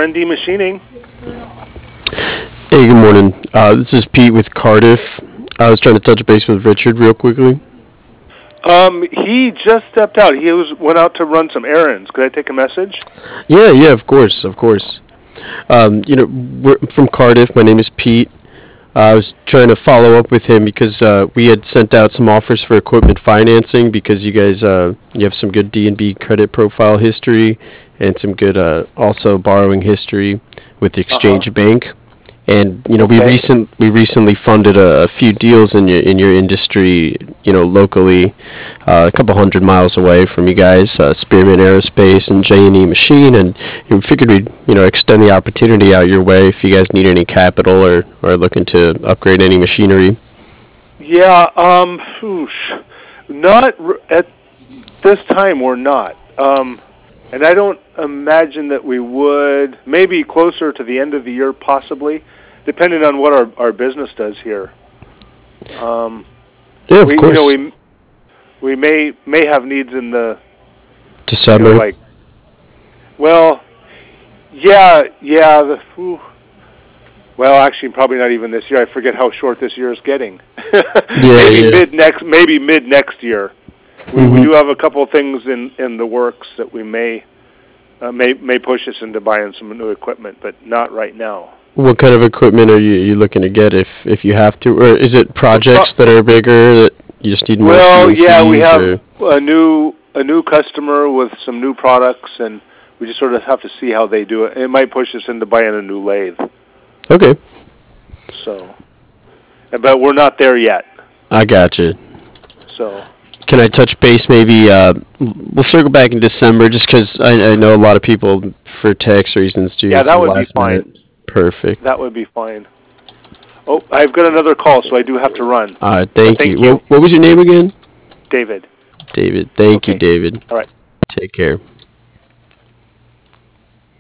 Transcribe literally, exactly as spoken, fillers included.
and D Machining. Hey, good morning. Uh, this is Pete with Cardiff. I was trying to touch base with Richard real quickly. Um, he just stepped out. He was went out to run some errands. Could I take a message? Yeah, yeah, of course, of course. Um, you know, we're from Cardiff. My name is Pete. Uh, I was trying to follow up with him because uh, we had sent out some offers for equipment financing because you guys uh, you have some good D and B credit profile history and some good uh, also borrowing history with the Uh-huh. Exchange Bank. And you know, we Okay. recent we recently funded a, a few deals in your in your industry. You know, locally, uh, a couple hundred miles away from you guys, uh, Spearman Aerospace and J and E Machine, and we figured we'd you know extend the opportunity out your way if you guys need any capital or or looking to upgrade any machinery. Yeah, um, whoosh. Not r- at this time. We're not. Um, and I don't imagine that we would. Maybe closer to the end of the year, possibly, depending on what our, our business does here. Um, Yeah, of we, you know, course. we we may may have needs in the, you know, December. like, well, yeah, yeah. The, whew. Well, actually, probably not even this year. I forget how short this year is getting. Yeah, maybe yeah. mid next, maybe mid next year. We we hmm do have a couple of things in, in the works that we may uh, may may push us into buying some new equipment, but not right now. What kind of equipment are you, you looking to get if if you have to, or is it We're pro- projects that are bigger that you just need more well, yeah, we C N Cs have or? a new a new customer with some new products, and we just sort of have to see how they do it. It might push us into buying a new lathe. Okay, So, but we're not there yet. I got you. So, Can I touch base maybe? Uh, we'll circle back in December just because I, I know a lot of people for tax reasons do yeah, that some would be last minute. fine. Perfect. That would be fine. Oh, I've got another call, so I do have to run. All right, But thank you. thank you, What, what was your name again? David. David. Thank you, Okay. David. All right. Take care.